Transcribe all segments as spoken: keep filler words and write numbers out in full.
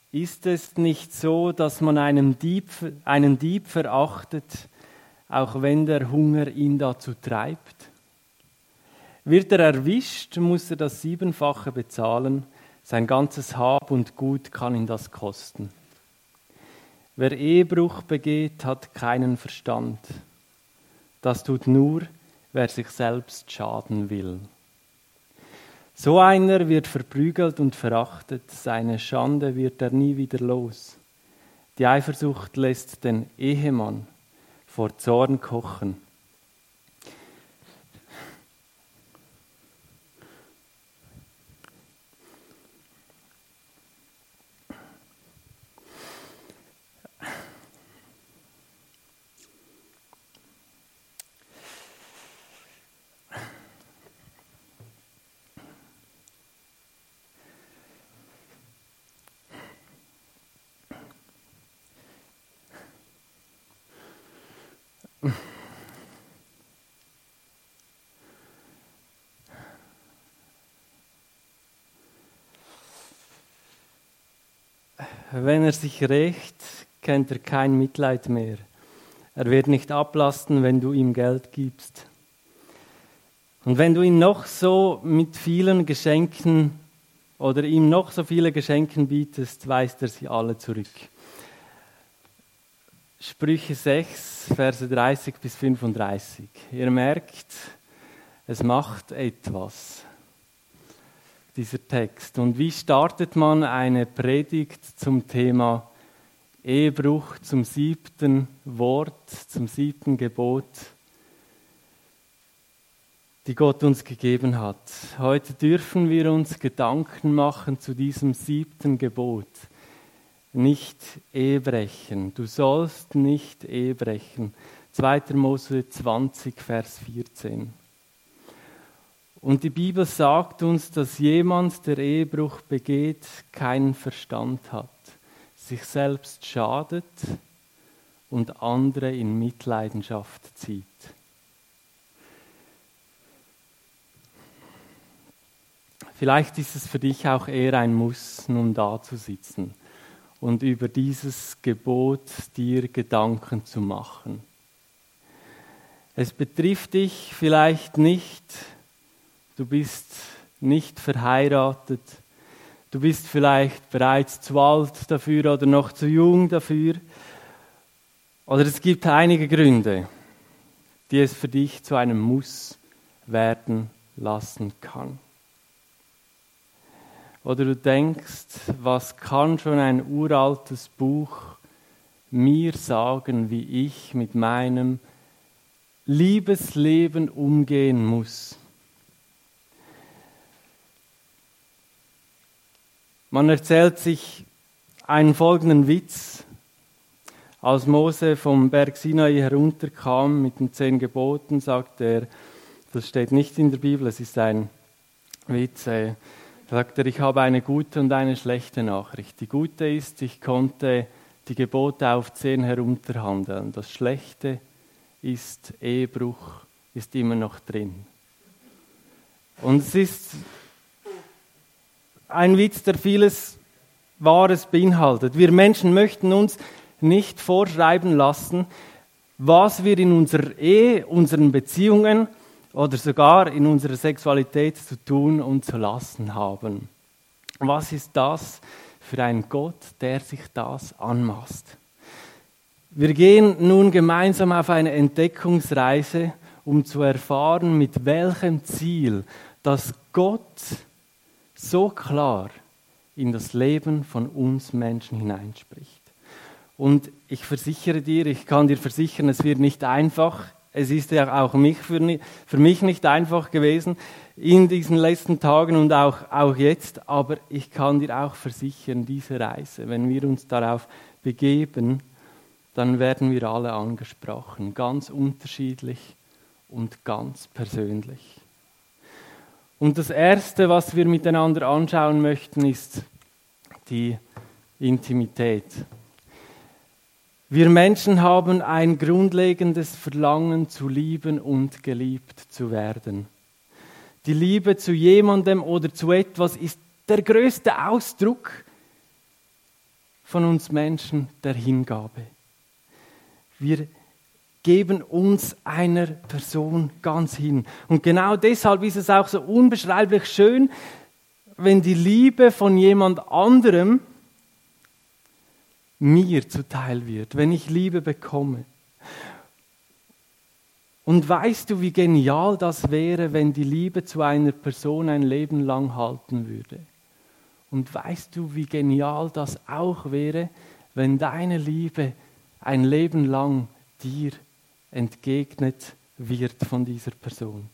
Ist es nicht so, dass man einen Dieb, einen Dieb verachtet, auch wenn der Hunger ihn dazu treibt? Wird er erwischt, muss er das Siebenfache bezahlen. Sein ganzes Hab und Gut kann ihn das kosten. Wer Ehebruch begeht, hat keinen Verstand. Das tut nur, wer sich selbst schaden will. So einer wird verprügelt und verachtet, seine Schande wird er nie wieder los. Die Eifersucht lässt den Ehemann vor Zorn kochen. Wenn er sich rächt, kennt er kein Mitleid mehr. Er wird nicht ablasten, wenn du ihm Geld gibst. Und wenn du ihn noch so mit vielen Geschenken oder ihm noch so viele Geschenken bietest, weist er sie alle zurück. Sprüche sechs, Verse dreißig bis fünfunddreißig. Ihr merkt, es macht etwas, dieser Text. Und wie startet man eine Predigt zum Thema Ehebruch, zum siebten Wort, zum siebten Gebot, die Gott uns gegeben hat? Heute dürfen wir uns Gedanken machen zu diesem siebten Gebot. Nicht Ehebrechen. Du sollst nicht Ehebrechen. zweiter Mose zwanzig, Vers vierzehn. Und die Bibel sagt uns, dass jemand, der Ehebruch begeht, keinen Verstand hat, sich selbst schadet und andere in Mitleidenschaft zieht. Vielleicht ist es für dich auch eher ein Muss, nun da zu sitzen und über dieses Gebot dir Gedanken zu machen. Es betrifft dich vielleicht nicht. Du bist nicht verheiratet, du bist vielleicht bereits zu alt dafür oder noch zu jung dafür. Oder es gibt einige Gründe, die es für dich zu einem Muss werden lassen kann. Oder du denkst, was kann schon ein uraltes Buch mir sagen, wie ich mit meinem Liebesleben umgehen muss? Man erzählt sich einen folgenden Witz. Als Mose vom Berg Sinai herunterkam mit den zehn Geboten, sagt er, das steht nicht in der Bibel, es ist ein Witz, äh, sagt er, ich habe eine gute und eine schlechte Nachricht. Die gute ist, ich konnte die Gebote auf zehn herunterhandeln. Das Schlechte ist, Ehebruch ist immer noch drin. Und es ist ein Witz, der vieles Wahres beinhaltet. Wir Menschen möchten uns nicht vorschreiben lassen, was wir in unserer Ehe, unseren Beziehungen oder sogar in unserer Sexualität zu tun und zu lassen haben. Was ist das für ein Gott, der sich das anmaßt? Wir gehen nun gemeinsam auf eine Entdeckungsreise, um zu erfahren, mit welchem Ziel, dass Gott so klar in das Leben von uns Menschen hineinspricht. Und ich versichere dir, ich kann dir versichern, es wird nicht einfach. Es ist ja auch mich für, für mich nicht einfach gewesen in diesen letzten Tagen und auch, auch jetzt. Aber ich kann dir auch versichern, diese Reise, wenn wir uns darauf begeben, dann werden wir alle angesprochen. Ganz unterschiedlich und ganz persönlich. Und das Erste, was wir miteinander anschauen möchten, ist die Intimität. Wir Menschen haben ein grundlegendes Verlangen zu lieben und geliebt zu werden. Die Liebe zu jemandem oder zu etwas ist der größte Ausdruck von uns Menschen der Hingabe. Wir geben uns einer Person ganz hin. Und genau deshalb ist es auch so unbeschreiblich schön, wenn die Liebe von jemand anderem mir zuteil wird, wenn ich Liebe bekomme. Und weißt du, wie genial das wäre, wenn die Liebe zu einer Person ein Leben lang halten würde? Und weißt du, wie genial das auch wäre, wenn deine Liebe ein Leben lang dir entgegnet wird von dieser Person?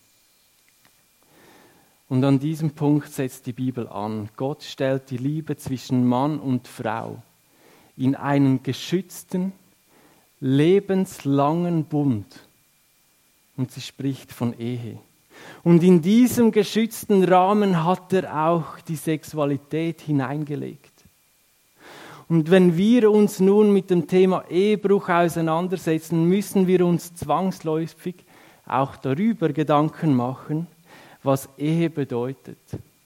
Und an diesem Punkt setzt die Bibel an. Gott stellt die Liebe zwischen Mann und Frau in einen geschützten, lebenslangen Bund. Und sie spricht von Ehe. Und in diesem geschützten Rahmen hat er auch die Sexualität hineingelegt. Und wenn wir uns nun mit dem Thema Ehebruch auseinandersetzen, müssen wir uns zwangsläufig auch darüber Gedanken machen, was Ehe bedeutet.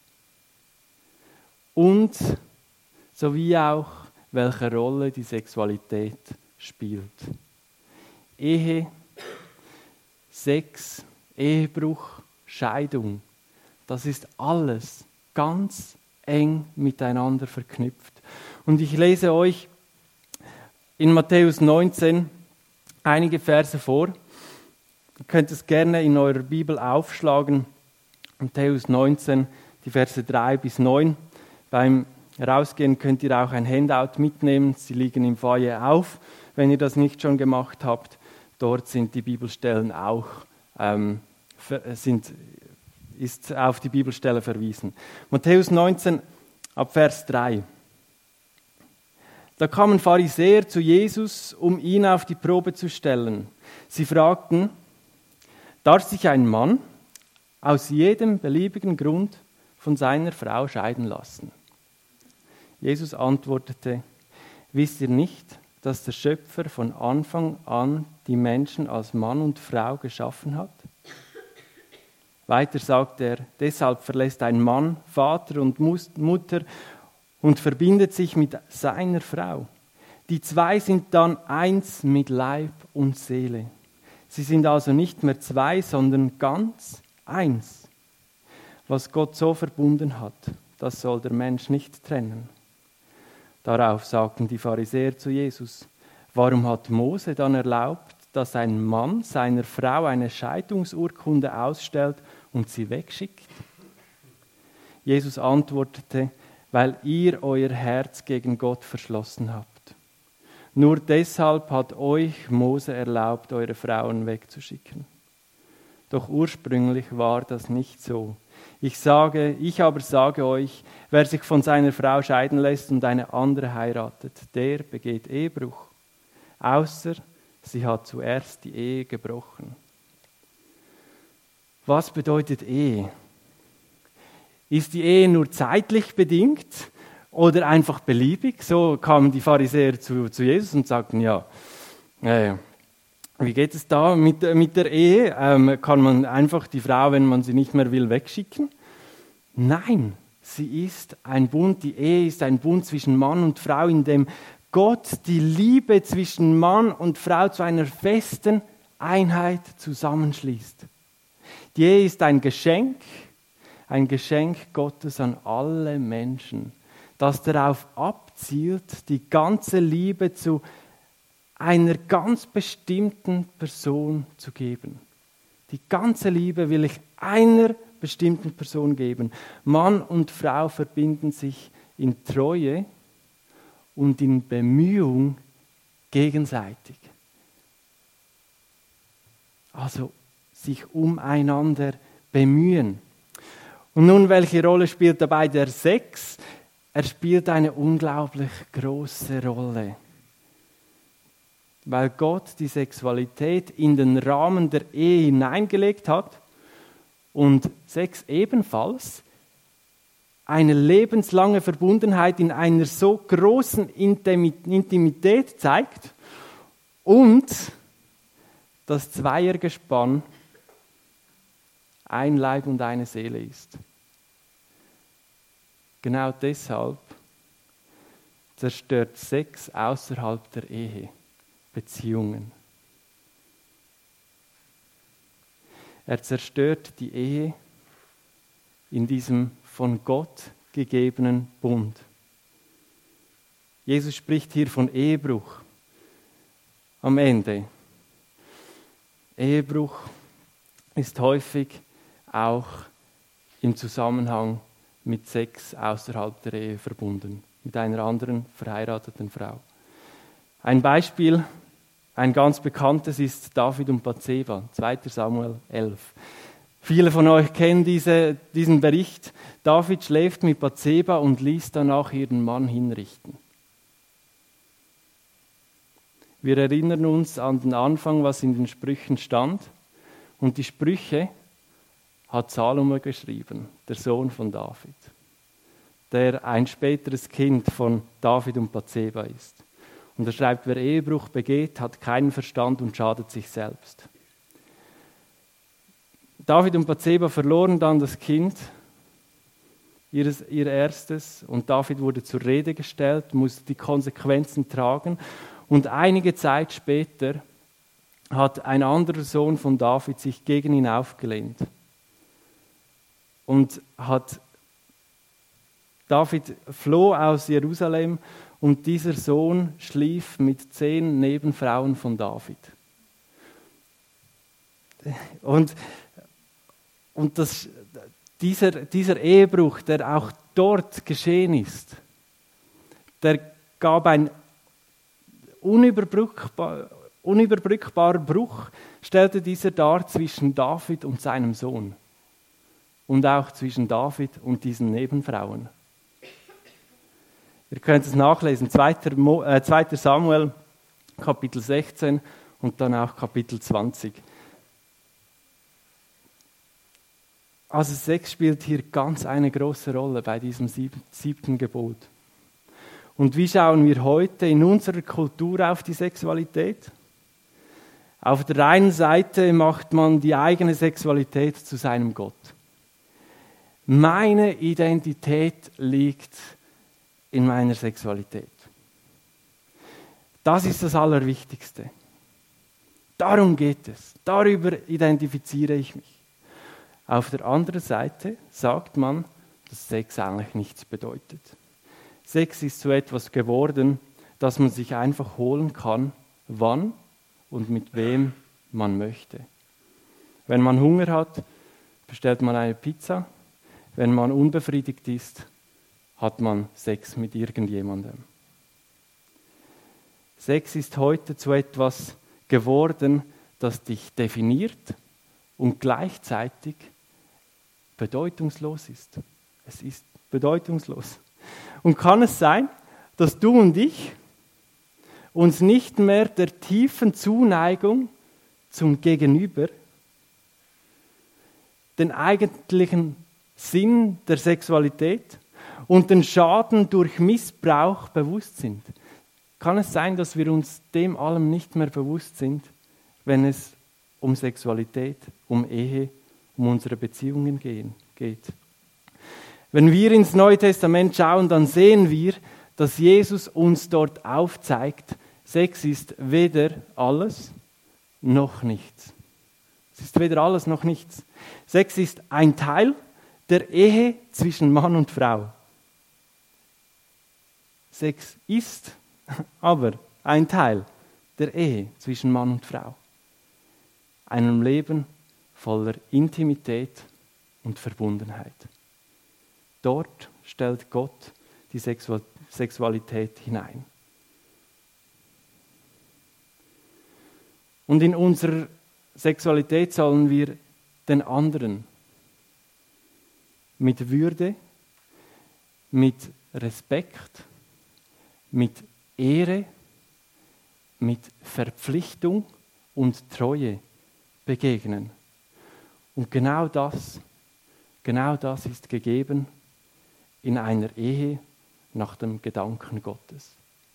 Und sowie auch, welche Rolle die Sexualität spielt. Ehe, Sex, Ehebruch, Scheidung, das ist alles ganz eng miteinander verknüpft. Und ich lese euch in Matthäus neunzehn einige Verse vor. Ihr könnt es gerne in eurer Bibel aufschlagen. Matthäus neunzehn, die Verse drei bis neun. Beim Rausgehen könnt ihr auch ein Handout mitnehmen. Sie liegen im Foyer auf, wenn ihr das nicht schon gemacht habt. Dort sind die Bibelstellen auch, ähm, sind, ist auf die Bibelstelle verwiesen. Matthäus neunzehn, ab Vers drei. Da kamen Pharisäer zu Jesus, um ihn auf die Probe zu stellen. Sie fragten, darf sich ein Mann aus jedem beliebigen Grund von seiner Frau scheiden lassen? Jesus antwortete, wisst ihr nicht, dass der Schöpfer von Anfang an die Menschen als Mann und Frau geschaffen hat? Weiter sagt er, deshalb verlässt ein Mann Vater und Mutter und verbindet sich mit seiner Frau. Die zwei sind dann eins mit Leib und Seele. Sie sind also nicht mehr zwei, sondern ganz eins. Was Gott so verbunden hat, das soll der Mensch nicht trennen. Darauf sagten die Pharisäer zu Jesus, warum hat Mose dann erlaubt, dass ein Mann seiner Frau eine Scheidungsurkunde ausstellt und sie wegschickt? Jesus antwortete, weil ihr euer Herz gegen Gott verschlossen habt. Nur deshalb hat euch Mose erlaubt, eure Frauen wegzuschicken. Doch ursprünglich war das nicht so. Ich sage, ich aber sage euch, wer sich von seiner Frau scheiden lässt und eine andere heiratet, der begeht Ehebruch. Außer sie hat zuerst die Ehe gebrochen. Was bedeutet Ehe? Ist die Ehe nur zeitlich bedingt oder einfach beliebig? So kamen die Pharisäer zu, zu Jesus und sagten, ja, äh, wie geht es da mit, mit der Ehe? Ähm, kann man einfach die Frau, wenn man sie nicht mehr will, wegschicken? Nein, sie ist ein Bund, die Ehe ist ein Bund zwischen Mann und Frau, in dem Gott die Liebe zwischen Mann und Frau zu einer festen Einheit zusammenschließt. Die Ehe ist ein Geschenk, ein Geschenk Gottes an alle Menschen, das darauf abzielt, die ganze Liebe zu einer ganz bestimmten Person zu geben. Die ganze Liebe will ich einer bestimmten Person geben. Mann und Frau verbinden sich in Treue und in Bemühung gegenseitig. Also sich umeinander bemühen. Und nun, welche Rolle spielt dabei der Sex? Er spielt eine unglaublich große Rolle. Weil Gott die Sexualität in den Rahmen der Ehe hineingelegt hat und Sex ebenfalls eine lebenslange Verbundenheit in einer so großen Intimität zeigt und das Zweiergespann ein Leib und eine Seele ist. Genau deshalb zerstört Sex außerhalb der Ehe, Beziehungen. Er zerstört die Ehe in diesem von Gott gegebenen Bund. Jesus spricht hier von Ehebruch. Am Ende. Ehebruch ist häufig auch im Zusammenhang mit Sex außerhalb der Ehe verbunden, mit einer anderen verheirateten Frau. Ein Beispiel, ein ganz bekanntes, ist David und Bathseba, zweiter Samuel elf. Viele von euch kennen diese, diesen Bericht. David schläft mit Bathseba und ließ danach ihren Mann hinrichten. Wir erinnern uns an den Anfang, was in den Sprüchen stand. Und die Sprüche hat Salomo geschrieben, der Sohn von David, der ein späteres Kind von David und Bathseba ist. Und er schreibt, wer Ehebruch begeht, hat keinen Verstand und schadet sich selbst. David und Bathseba verloren dann das Kind, ihres, ihr erstes, und David wurde zur Rede gestellt, musste die Konsequenzen tragen. Und einige Zeit später hat ein anderer Sohn von David sich gegen ihn aufgelehnt. Und hat David floh aus Jerusalem und dieser Sohn schlief mit zehn Nebenfrauen von David. Und, und das, dieser, dieser Ehebruch, der auch dort geschehen ist, der gab ein unüberbrückbar, unüberbrückbarer Bruch, stellte dieser dar zwischen David und seinem Sohn. Und auch zwischen David und diesen Nebenfrauen. Ihr könnt es nachlesen, zweiter Samuel, Kapitel sechzehn und dann auch Kapitel zwanzig. Also Sex spielt hier ganz eine große Rolle bei diesem siebten Gebot. Und wie schauen wir heute in unserer Kultur auf die Sexualität? Auf der einen Seite macht man die eigene Sexualität zu seinem Gott. Meine Identität liegt in meiner Sexualität. Das ist das Allerwichtigste. Darum geht es. Darüber identifiziere ich mich. Auf der anderen Seite sagt man, dass Sex eigentlich nichts bedeutet. Sex ist so etwas geworden, das man sich einfach holen kann, wann und mit wem man möchte. Wenn man Hunger hat, bestellt man eine Pizza. Wenn man unbefriedigt ist, hat man Sex mit irgendjemandem. Sex ist heute zu etwas geworden, das dich definiert und gleichzeitig bedeutungslos ist. Es ist bedeutungslos. Und kann es sein, dass du und ich uns nicht mehr der tiefen Zuneigung zum Gegenüber, den eigentlichen Sinn der Sexualität und den Schaden durch Missbrauch bewusst sind? Kann es sein, dass wir uns dem allem nicht mehr bewusst sind, wenn es um Sexualität, um Ehe, um unsere Beziehungen gehen, geht? Wenn wir ins Neue Testament schauen, dann sehen wir, dass Jesus uns dort aufzeigt, Sex ist weder alles noch nichts. Es ist weder alles noch nichts. Sex ist ein Teil der Ehe zwischen Mann und Frau. Sex ist aber ein Teil der Ehe zwischen Mann und Frau. Einem Leben voller Intimität und Verbundenheit. Dort stellt Gott die Sexualität hinein. Und in unserer Sexualität sollen wir den anderen mit Würde, mit Respekt, mit Ehre, mit Verpflichtung und Treue begegnen. Und genau das, genau das ist gegeben in einer Ehe nach dem Gedanken Gottes.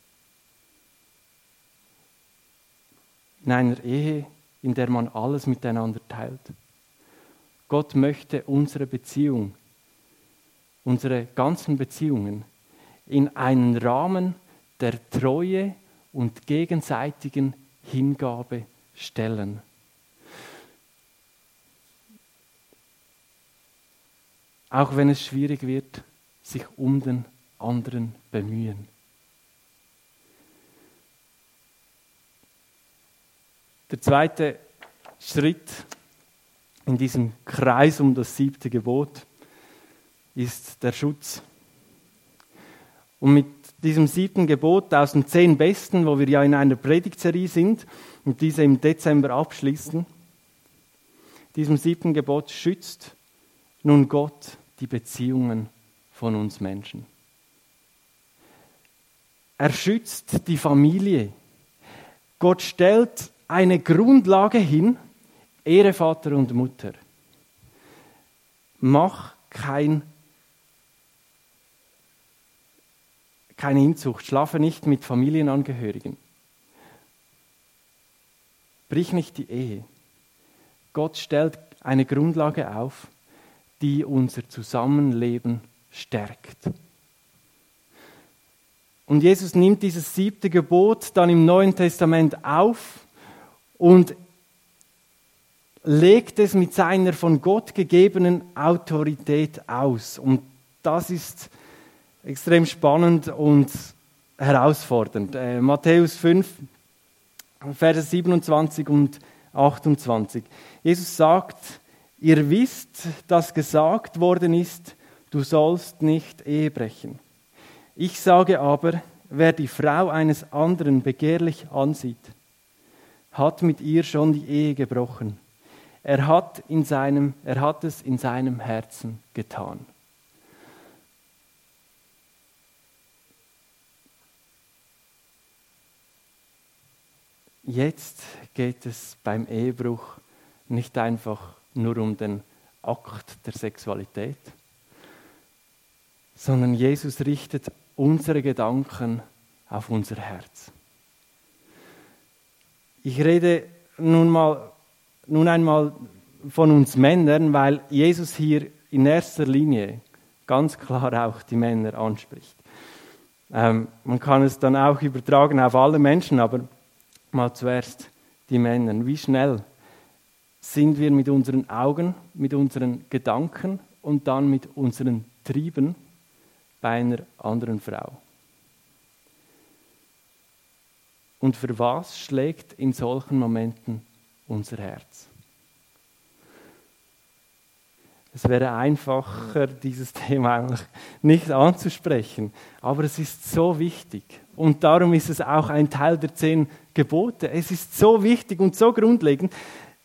In einer Ehe, in der man alles miteinander teilt. Gott möchte unsere Beziehung, unsere ganzen Beziehungen in einen Rahmen der Treue und gegenseitigen Hingabe stellen. Auch wenn es schwierig wird, sich um den anderen bemühen. Der zweite Schritt in diesem Kreis um das siebte Gebot ist der Schutz. Und mit diesem siebten Gebot aus den zehn Besten, wo wir ja in einer Predigtserie sind und diese im Dezember abschließen, diesem siebten Gebot schützt nun Gott die Beziehungen von uns Menschen. Er schützt die Familie. Gott stellt eine Grundlage hin, Ehre Vater und Mutter. Mach kein, keine Inzucht, schlafe nicht mit Familienangehörigen. Brich nicht die Ehe. Gott stellt eine Grundlage auf, die unser Zusammenleben stärkt. Und Jesus nimmt dieses siebte Gebot dann im Neuen Testament auf und legt es mit seiner von Gott gegebenen Autorität aus. Und das ist extrem spannend und herausfordernd. Äh, Matthäus fünf, Verse siebenundzwanzig und achtundzwanzig. Jesus sagt, ihr wisst, dass gesagt worden ist, du sollst nicht Ehe brechen. Ich sage aber, wer die Frau eines anderen begehrlich ansieht, hat mit ihr schon die Ehe gebrochen. Er hat, in seinem, er hat es in seinem Herzen getan. Jetzt geht es beim Ehebruch nicht einfach nur um den Akt der Sexualität, sondern Jesus richtet unsere Gedanken auf unser Herz. Ich rede nun, mal, nun einmal von uns Männern, weil Jesus hier in erster Linie ganz klar auch die Männer anspricht. Ähm, man kann es dann auch übertragen auf alle Menschen, aber mal zuerst die Männer. Wie schnell sind wir mit unseren Augen, mit unseren Gedanken und dann mit unseren Trieben bei einer anderen Frau? Und für was schlägt in solchen Momenten unser Herz? Es wäre einfacher, dieses Thema eigentlich nicht anzusprechen, aber es ist so wichtig. Und darum ist es auch ein Teil der zehn Gebote. Es ist so wichtig und so grundlegend.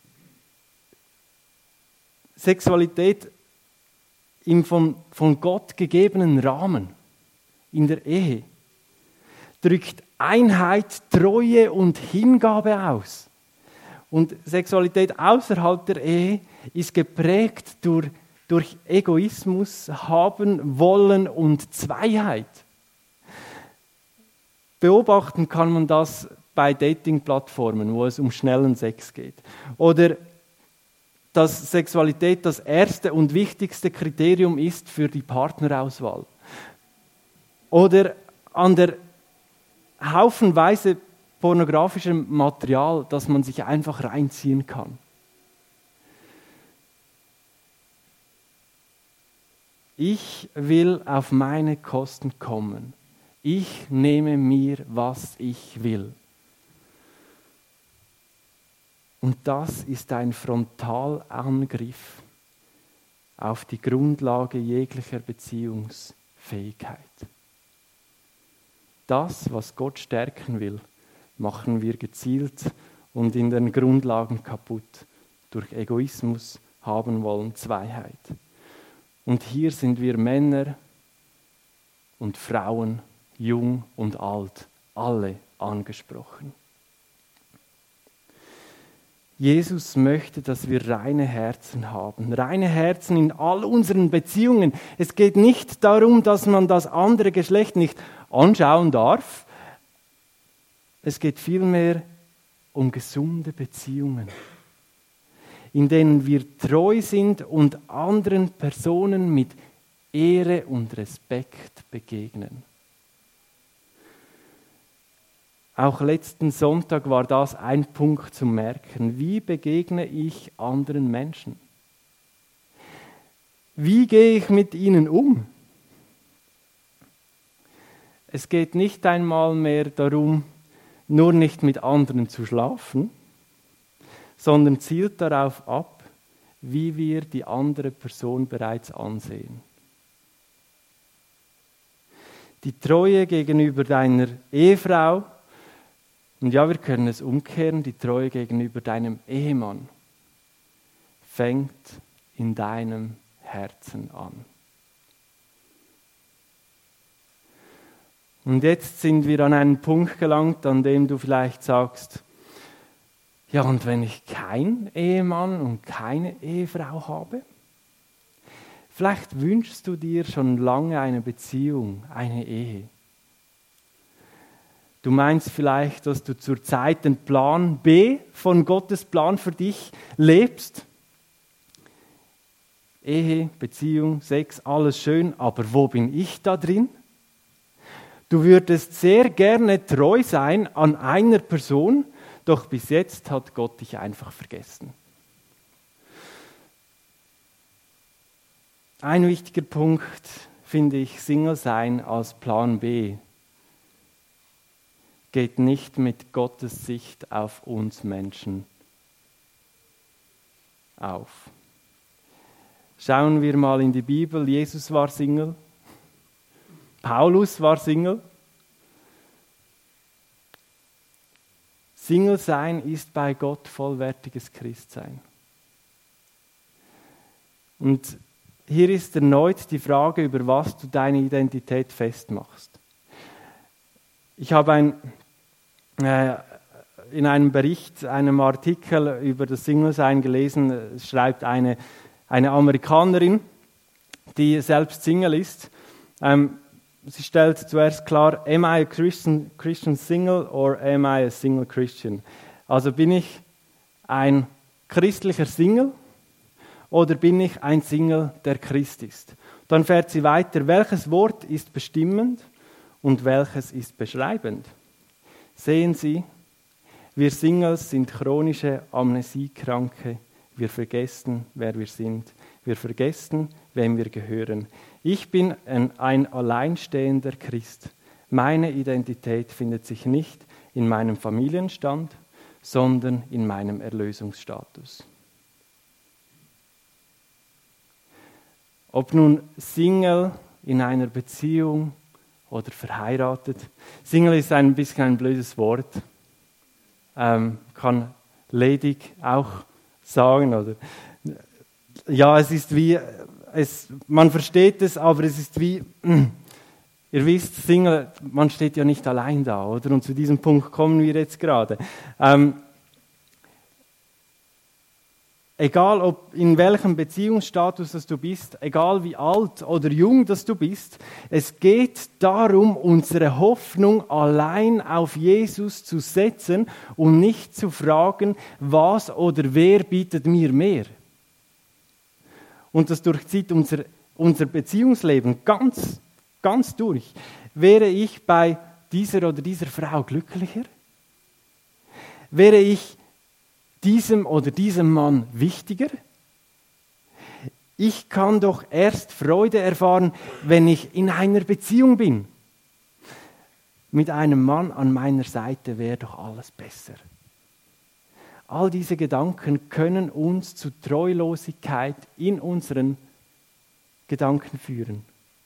Sexualität im von, von Gott gegebenen Rahmen in der Ehe drückt Einheit, Treue und Hingabe aus. Und Sexualität außerhalb der Ehe ist geprägt durch, durch Egoismus, Haben, Wollen und Zweiheit. Beobachten kann man das bei Dating-Plattformen, wo es um schnellen Sex geht. Oder dass Sexualität das erste und wichtigste Kriterium ist für die Partnerauswahl. Oder an der haufenweise pornografischem Material, das man sich einfach reinziehen kann. Ich will auf meine Kosten kommen. Ich nehme mir, was ich will. Und das ist ein Frontalangriff auf die Grundlage jeglicher Beziehungsfähigkeit. Das, was Gott stärken will, machen wir gezielt und in den Grundlagen kaputt durch Egoismus, haben wollen, Zweiheit. Und hier sind wir Männer und Frauen, jung und alt, alle angesprochen. Jesus möchte, dass wir reine Herzen haben, reine Herzen in all unseren Beziehungen. Es geht nicht darum, dass man das andere Geschlecht nicht anschauen darf. Es geht vielmehr um gesunde Beziehungen, in denen wir treu sind und anderen Personen mit Ehre und Respekt begegnen. Auch letzten Sonntag war das ein Punkt zu merken. Wie begegne ich anderen Menschen? Wie gehe ich mit ihnen um? Es geht nicht einmal mehr darum, nur nicht mit anderen zu schlafen, sondern zielt darauf ab, wie wir die andere Person bereits ansehen. Die Treue gegenüber deiner Ehefrau, und ja, wir können es umkehren, die Treue gegenüber deinem Ehemann, fängt in deinem Herzen an. Und jetzt sind wir an einen Punkt gelangt, an dem du vielleicht sagst, ja, und wenn ich keinen Ehemann und keine Ehefrau habe? Vielleicht wünschst du dir schon lange eine Beziehung, eine Ehe. Du meinst vielleicht, dass du zurzeit den Plan B von Gottes Plan für dich lebst. Ehe, Beziehung, Sex, alles schön, aber wo bin ich da drin? Du würdest sehr gerne treu sein an einer Person, doch bis jetzt hat Gott dich einfach vergessen. Ein wichtiger Punkt finde ich, Single sein als Plan B geht nicht mit Gottes Sicht auf uns Menschen auf. Schauen wir mal in die Bibel. Jesus war Single. Paulus war Single. Single sein ist bei Gott vollwertiges Christsein. Und hier ist erneut die Frage, über was du deine Identität festmachst. Ich habe ein, äh, in einem Bericht, einem Artikel über das Single-Sein gelesen, es schreibt eine, eine Amerikanerin, die selbst Single ist. Ähm, sie stellt zuerst klar, am I a Christian, Christian single or am I a single Christian? Also bin ich ein christlicher Single oder bin ich ein Single, der Christ ist? Dann fährt sie weiter, welches Wort ist bestimmend und welches ist beschreibend? Sehen Sie, wir Singles sind chronische Amnesiekranke. Wir vergessen, wer wir sind. Wir vergessen, wem wir gehören. Ich bin ein, ein alleinstehender Christ. Meine Identität findet sich nicht in meinem Familienstand, sondern in meinem Erlösungsstatus. Ob nun Single in einer Beziehung oder verheiratet. Single ist ein bisschen ein blödes Wort. Ähm, kann ledig auch sagen. Oder ja, es ist wie, es, man versteht es, aber es ist wie, ihr wisst, Single, man steht ja nicht allein da, oder? Und zu diesem Punkt kommen wir jetzt gerade. Ähm, Egal, ob in welchem Beziehungsstatus das du bist, egal wie alt oder jung das du bist, es geht darum, unsere Hoffnung allein auf Jesus zu setzen und nicht zu fragen, was oder wer bietet mir mehr. Und das durchzieht unser, unser Beziehungsleben ganz, ganz durch. Wäre ich bei dieser oder dieser Frau glücklicher? Wäre ich diesem oder diesem Mann wichtiger? Ich kann doch erst Freude erfahren, wenn ich in einer Beziehung bin. Mit einem Mann an meiner Seite wäre doch alles besser. All diese Gedanken können uns zu Treulosigkeit in unseren Gedanken führen.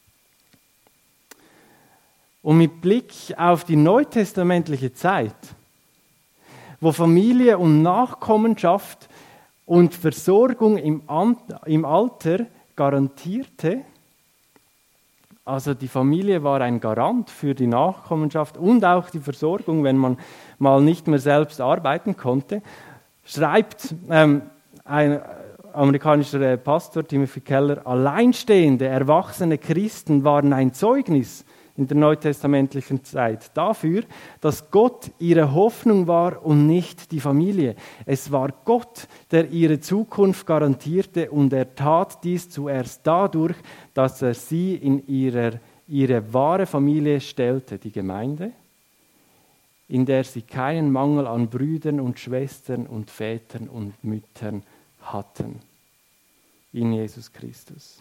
Und mit Blick auf die neutestamentliche Zeit, wo Familie und Nachkommenschaft und Versorgung im, im Alter garantierte, also die Familie war ein Garant für die Nachkommenschaft und auch die Versorgung, wenn man mal nicht mehr selbst arbeiten konnte, schreibt ähm, ein amerikanischer Pastor, Timothy Keller, alleinstehende, erwachsene Christen waren ein Zeugnis in der neutestamentlichen Zeit dafür, dass Gott ihre Hoffnung war und nicht die Familie. Es war Gott, der ihre Zukunft garantierte und er tat dies zuerst dadurch, dass er sie in ihrer, ihre wahre Familie stellte, die Gemeinde. in der sie keinen Mangel an Brüdern und Schwestern und Vätern und Müttern hatten. In Jesus Christus.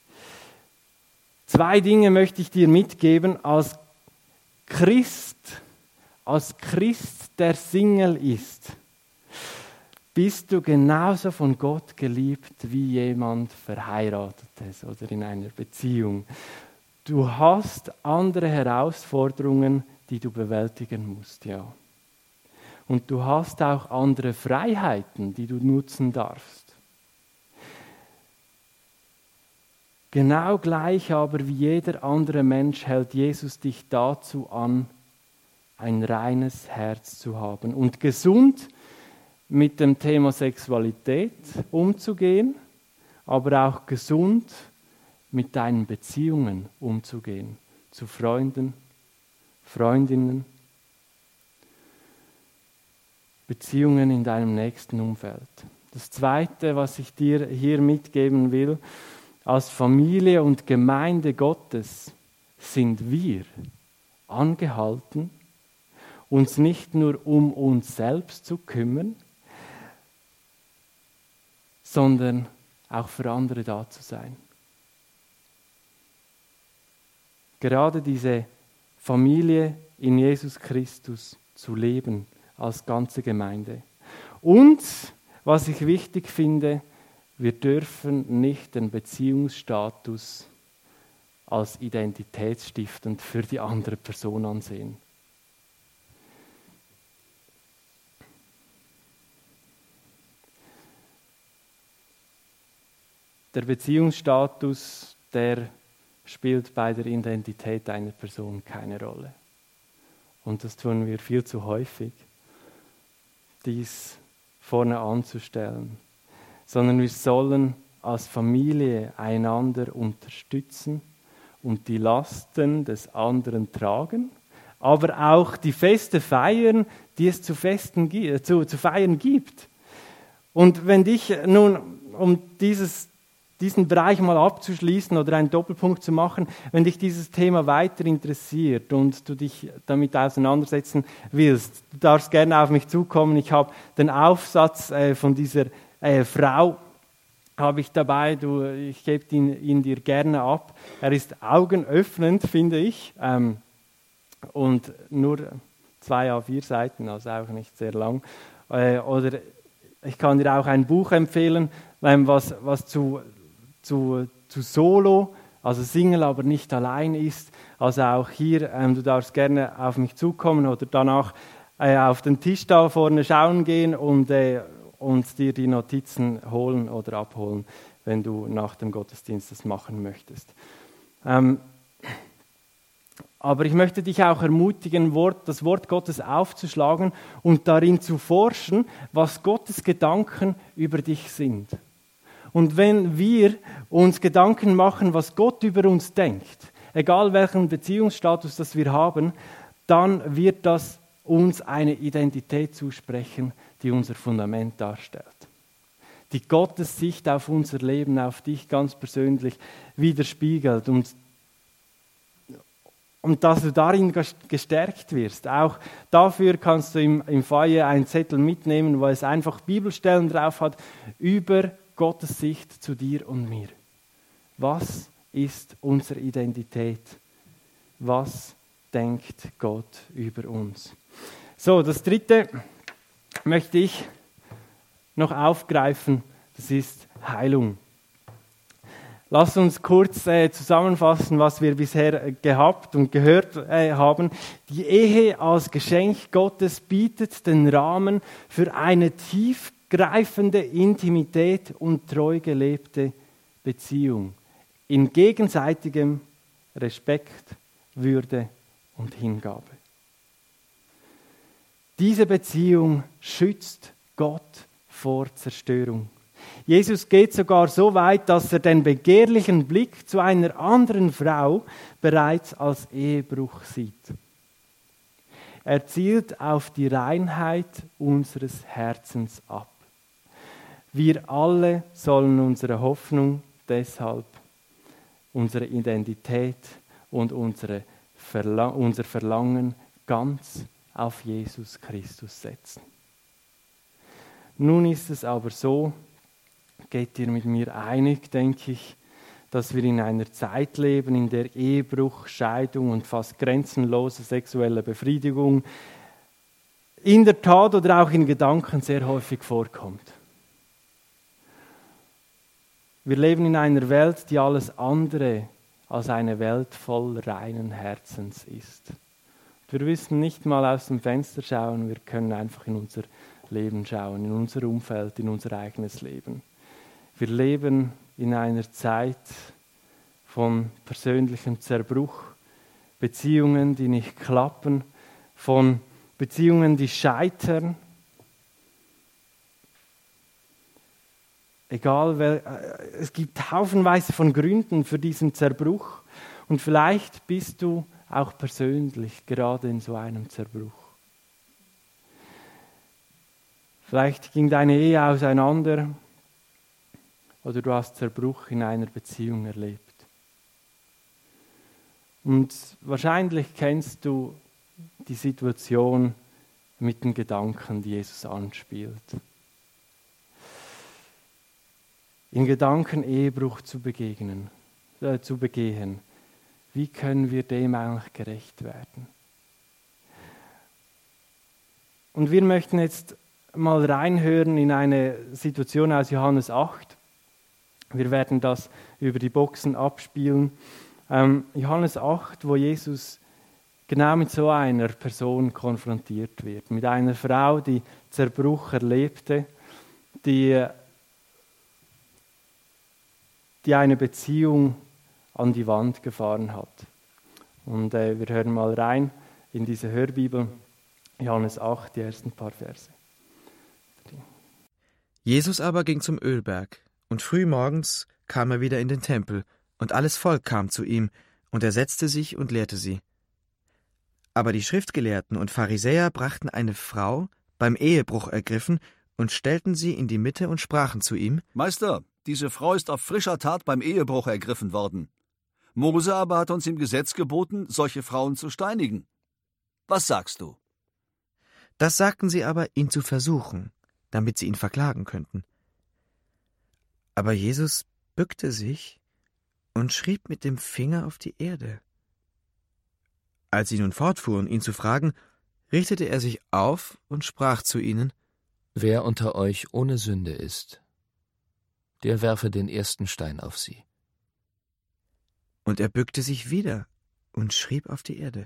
Zwei Dinge möchte ich dir mitgeben als Christ, als Christ, der Single ist. Bist du genauso von Gott geliebt wie jemand Verheiratetes oder in einer Beziehung. Du hast andere Herausforderungen, die du bewältigen musst, ja. Und du hast auch andere Freiheiten, die du nutzen darfst. Genau gleich aber wie jeder andere Mensch hält Jesus dich dazu an, ein reines Herz zu haben und gesund mit dem Thema Sexualität umzugehen, aber auch gesund mit deinen Beziehungen umzugehen, zu Freunden, Freundinnen, Beziehungen in deinem nächsten Umfeld. Das Zweite, was ich dir hier mitgeben will, als Familie und Gemeinde Gottes sind wir angehalten, uns nicht nur um uns selbst zu kümmern, sondern auch für andere da zu sein. Gerade diese Familie in Jesus Christus zu leben als ganze Gemeinde. Und, was ich wichtig finde, wir dürfen nicht den Beziehungsstatus als identitätsstiftend für die andere Person ansehen. Der Beziehungsstatus, der spielt bei der Identität einer Person keine Rolle. Und das tun wir viel zu häufig, dies vorne anzustellen. Sondern wir sollen als Familie einander unterstützen und die Lasten des anderen tragen, aber auch die Feste feiern, die es zu, Festen, zu, zu feiern gibt. Und wenn dich nun, um dieses diesen Bereich mal abzuschließen oder einen Doppelpunkt zu machen, wenn dich dieses Thema weiter interessiert und du dich damit auseinandersetzen willst, du darfst gerne auf mich zukommen. Ich habe den Aufsatz äh, von dieser äh, Frau habe ich dabei, du, ich gebe ihn, ihn dir gerne ab. Er ist augenöffnend, finde ich, ähm, und nur zwei A vier Seiten, also auch nicht sehr lang. Äh, oder ich kann dir auch ein Buch empfehlen, ähm, was, was zu Zu, zu Solo, also Single, aber nicht allein ist. Also auch hier, ähm, du darfst gerne auf mich zukommen oder danach äh, auf den Tisch da vorne schauen gehen und, äh, und dir die Notizen holen oder abholen, wenn du nach dem Gottesdienst das machen möchtest. Ähm, aber ich möchte dich auch ermutigen, Wort, das Wort Gottes aufzuschlagen und darin zu forschen, was Gottes Gedanken über dich sind. Und wenn wir uns Gedanken machen, was Gott über uns denkt, egal welchen Beziehungsstatus das wir haben, dann wird das uns eine Identität zusprechen, die unser Fundament darstellt. Die Gottes Sicht auf unser Leben, auf dich ganz persönlich widerspiegelt und, und dass du darin gestärkt wirst. Auch dafür kannst du im, im Foyer einen Zettel mitnehmen, wo es einfach Bibelstellen drauf hat über Gottes Sicht zu dir und mir. Was ist unsere Identität? Was denkt Gott über uns? So, das dritte möchte ich noch aufgreifen, das ist Heilung. Lass uns kurz äh, zusammenfassen, was wir bisher äh, gehabt und gehört äh, haben. Die Ehe als Geschenk Gottes bietet den Rahmen für eine tief greifende Intimität und treu gelebte Beziehung in gegenseitigem Respekt, Würde und Hingabe. Diese Beziehung schützt Gott vor Zerstörung. Jesus geht sogar so weit, dass er den begehrlichen Blick zu einer anderen Frau bereits als Ehebruch sieht. Er zielt auf die Reinheit unseres Herzens ab. Wir alle sollen unsere Hoffnung deshalb, unsere Identität und unsere Verla- unser Verlangen ganz auf Jesus Christus setzen. Nun ist es aber so, geht ihr mit mir einig, denke ich, dass wir in einer Zeit leben, in der Ehebruch, Scheidung und fast grenzenlose sexuelle Befriedigung in der Tat oder auch in Gedanken sehr häufig vorkommt. Wir leben in einer Welt, die alles andere als eine Welt voll reinen Herzens ist. Wir müssen nicht mal aus dem Fenster schauen, wir können einfach in unser Leben schauen, in unser Umfeld, in unser eigenes Leben. Wir leben in einer Zeit von persönlichem Zerbruch, Beziehungen, die nicht klappen, von Beziehungen, die scheitern. Egal, wel, es gibt haufenweise von Gründen für diesen Zerbruch und vielleicht bist du auch persönlich gerade in so einem Zerbruch. Vielleicht ging deine Ehe auseinander oder du hast Zerbruch in einer Beziehung erlebt. Und wahrscheinlich kennst du die Situation mit den Gedanken, die Jesus anspielt. In Gedanken Ehebruch zu begegnen, äh, zu begehen. Wie können wir dem eigentlich gerecht werden? Und wir möchten jetzt mal reinhören in eine Situation aus Johannes acht. Wir werden das über die Boxen abspielen. Ähm, Johannes acht, wo Jesus genau mit so einer Person konfrontiert wird. Mit einer Frau, die Zerbruch erlebte, die, die eine Beziehung an die Wand gefahren hat. Und äh, wir hören mal rein in diese Hörbibel, Johannes acht, die ersten paar Verse. Jesus aber ging zum Ölberg, und früh morgens kam er wieder in den Tempel, und alles Volk kam zu ihm, und er setzte sich und lehrte sie. Aber die Schriftgelehrten und Pharisäer brachten eine Frau, beim Ehebruch ergriffen, und stellten sie in die Mitte und sprachen zu ihm: Meister, diese Frau ist auf frischer Tat beim Ehebruch ergriffen worden. Mose aber hat uns im Gesetz geboten, solche Frauen zu steinigen. Was sagst du? Das sagten sie aber, ihn zu versuchen, damit sie ihn verklagen könnten. Aber Jesus bückte sich und schrieb mit dem Finger auf die Erde. Als sie nun fortfuhren, ihn zu fragen, richtete er sich auf und sprach zu ihnen: Wer unter euch ohne Sünde ist, der werfe den ersten Stein auf sie. Und er bückte sich wieder und schrieb auf die Erde.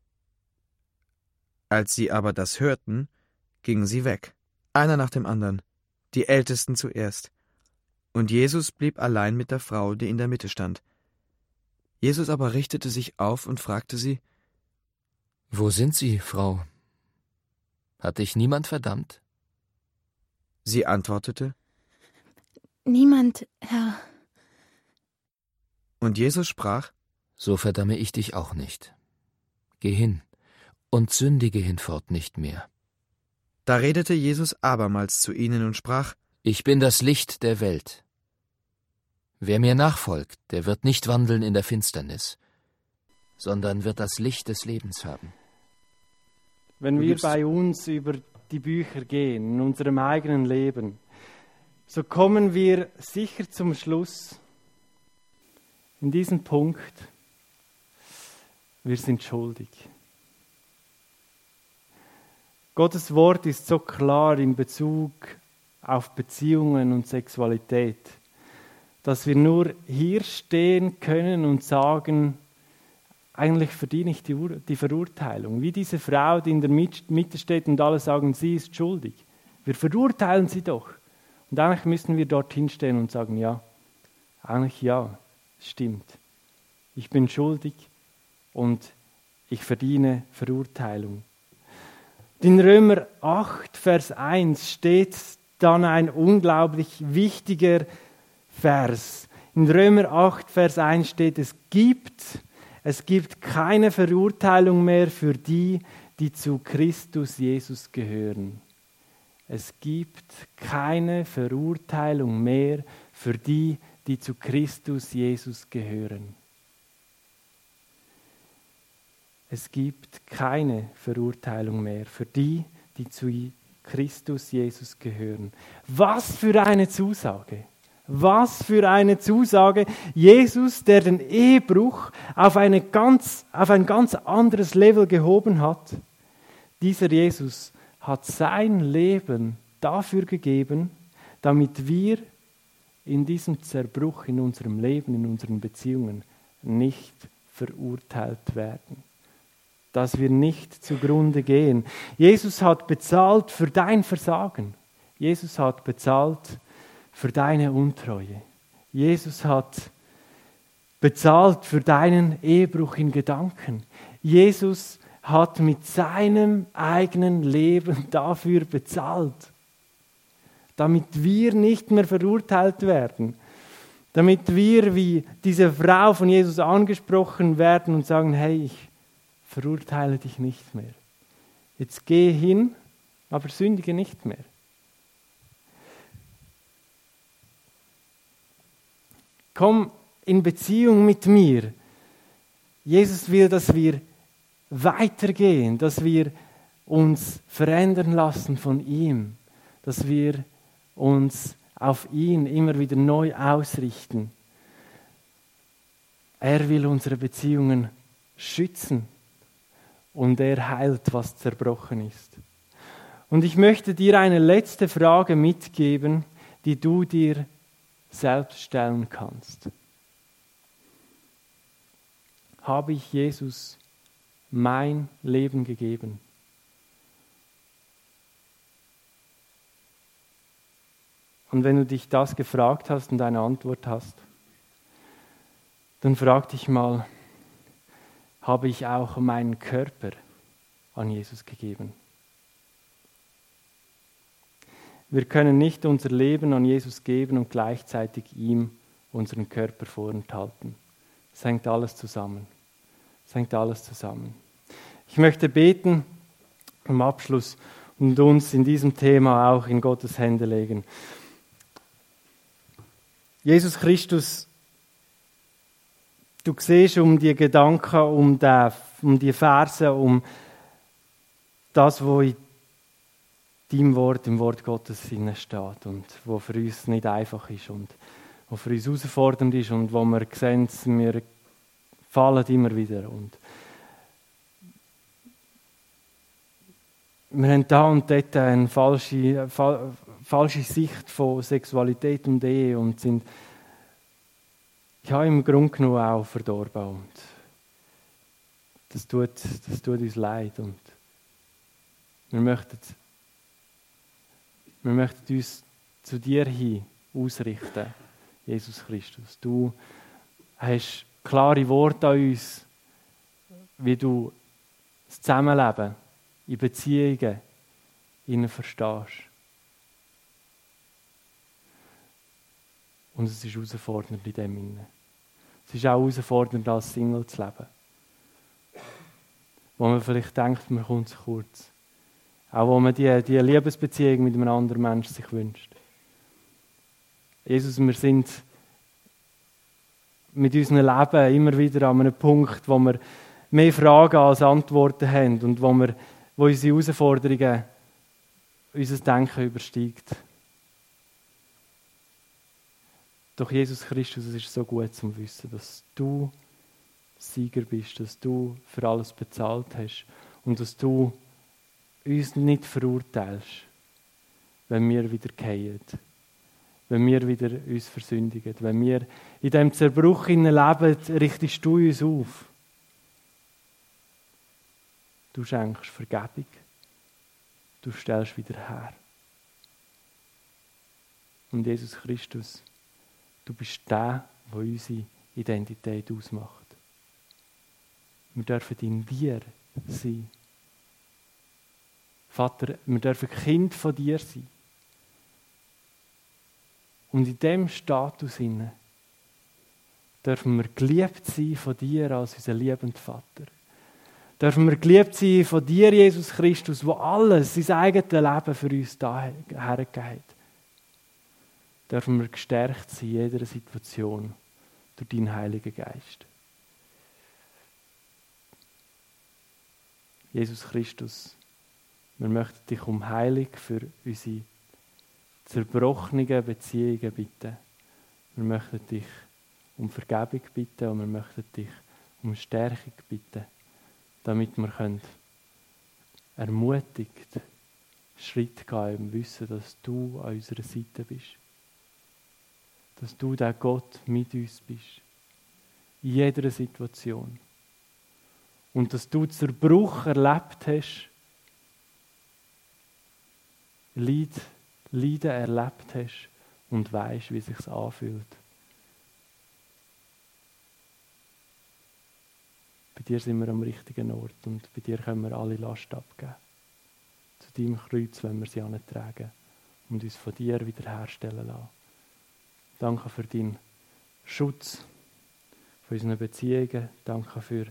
Als sie aber das hörten, gingen sie weg, einer nach dem anderen, die Ältesten zuerst. Und Jesus blieb allein mit der Frau, die in der Mitte stand. Jesus aber richtete sich auf und fragte sie: Wo sind sie, Frau? Hat dich niemand verdammt? Sie antwortete: Niemand, Herr. Und Jesus sprach: So verdamme ich dich auch nicht. Geh hin und sündige hinfort nicht mehr. Da redete Jesus abermals zu ihnen und sprach: Ich bin das Licht der Welt. Wer mir nachfolgt, der wird nicht wandeln in der Finsternis, sondern wird das Licht des Lebens haben. Wenn wir bei uns über die Bücher gehen, in unserem eigenen Leben, so kommen wir sicher zum Schluss, in diesem Punkt, wir sind schuldig. Gottes Wort ist so klar in Bezug auf Beziehungen und Sexualität, dass wir nur hier stehen können und sagen, eigentlich verdiene ich die, Ur- die Verurteilung. Wie diese Frau, die in der Mitte steht und alle sagen, sie ist schuldig. Wir verurteilen sie doch. Und eigentlich müssen wir dorthin stehen und sagen, ja, eigentlich ja, stimmt. Ich bin schuldig und ich verdiene Verurteilung. In Römer acht, Vers eins steht dann ein unglaublich wichtiger Vers. In Römer acht, Vers eins steht, es gibt, es gibt keine Verurteilung mehr für die, die zu Christus Jesus gehören. Es gibt keine Verurteilung mehr für die, die zu Christus Jesus gehören. Es gibt keine Verurteilung mehr für die, die zu Christus Jesus gehören. Was für eine Zusage! Was für eine Zusage! Jesus, der den Ehebruch auf, eine ganz, auf ein ganz anderes Level gehoben hat, dieser Jesus hat sein Leben dafür gegeben, damit wir in diesem Zerbruch in unserem Leben, in unseren Beziehungen nicht verurteilt werden. Dass wir nicht zugrunde gehen. Jesus hat bezahlt für dein Versagen. Jesus hat bezahlt für deine Untreue. Jesus hat bezahlt für deinen Ehebruch in Gedanken. Jesus hat mit seinem eigenen Leben dafür bezahlt, damit wir nicht mehr verurteilt werden, damit wir wie diese Frau von Jesus angesprochen werden und sagen, hey, ich verurteile dich nicht mehr. Jetzt geh hin, aber sündige nicht mehr. Komm in Beziehung mit mir. Jesus will, dass wir weitergehen, dass wir uns verändern lassen von ihm, dass wir uns auf ihn immer wieder neu ausrichten. Er will unsere Beziehungen schützen und er heilt, was zerbrochen ist. Und ich möchte dir eine letzte Frage mitgeben, die du dir selbst stellen kannst. Habe ich Jesus mein Leben gegeben? Und wenn du dich das gefragt hast und eine Antwort hast, dann frag dich mal, habe ich auch meinen Körper an Jesus gegeben? Wir können nicht unser Leben an Jesus geben und gleichzeitig ihm unseren Körper vorenthalten. Es hängt alles zusammen. Es hängt alles zusammen. Ich möchte beten am Abschluss und uns in diesem Thema auch in Gottes Hände legen. Jesus Christus, du siehst um die Gedanken, um die, um die Verse, um das, was in deinem Wort, im Wort Gottes steht und was für uns nicht einfach ist und was für uns herausfordernd ist und wo wir sehen, wir fallen immer wieder. Und wir haben da und dort eine falsche, fa- falsche Sicht von Sexualität und Ehe und sind ja, im Grunde genommen auch verdorben. Und das tut, das tut uns leid. Und wir möchten, wir möchten uns zu dir hin ausrichten, Jesus Christus. Du hast klare Worte an uns, wie du das Zusammenleben in Beziehungen ihnen verstehst. Und es ist herausfordernd in dem Sinne. Es ist auch herausfordernd, als Single zu leben. Wo man vielleicht denkt, man kommt zu kurz. Auch wo man die, die Liebesbeziehung mit einem anderen Menschen sich wünscht. Jesus, wir sind mit unserem Leben immer wieder an einem Punkt, wo wir mehr Fragen als Antworten haben und wo, wir, wo unsere Herausforderungen unser Denken übersteigt. Doch Jesus Christus, es ist so gut zu wissen, dass du Sieger bist, dass du für alles bezahlt hast und dass du uns nicht verurteilst, wenn wir wieder fallen, wenn wir wieder uns versündigen, wenn wir in diesem Zerbruch leben, richtest du uns auf. Du schenkst Vergebung, du stellst wieder her. Und Jesus Christus, du bist der, der unsere Identität ausmacht. Wir dürfen in dir sein. Vater, wir dürfen Kind von dir sein. Und in diesem Status inne dürfen wir geliebt sein von dir als unser liebender Vater. Dürfen wir geliebt sein von dir, Jesus Christus, wo alles, sein eigenes Leben für uns da hergegeben hat. Dürfen wir gestärkt sein in jeder Situation durch deinen Heiligen Geist. Jesus Christus, wir möchten dich um Heilung für unsere zerbrochenen Beziehungen bitten. Wir möchten dich um Vergebung bitten und wir möchten dich um Stärkung bitten, damit wir können ermutigt Schritt gehen im Wissen, dass du an unserer Seite bist. Dass du der Gott mit uns bist. In jeder Situation. Und dass du Zerbruch erlebt hast, Leid, Leiden erlebt hast und weisst, wie es sich anfühlt. Bei dir sind wir am richtigen Ort und bei dir können wir alle Last abgeben. Zu deinem Kreuz, wenn wir sie antragen und uns von dir wiederherstellen lassen. Danke für deinen Schutz von unseren Beziehungen. Danke für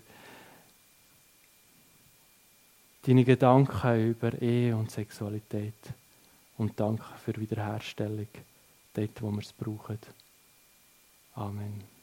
deine Gedanken über Ehe und Sexualität. Und danke für Wiederherstellung, dort, wo wir es brauchen. Amen.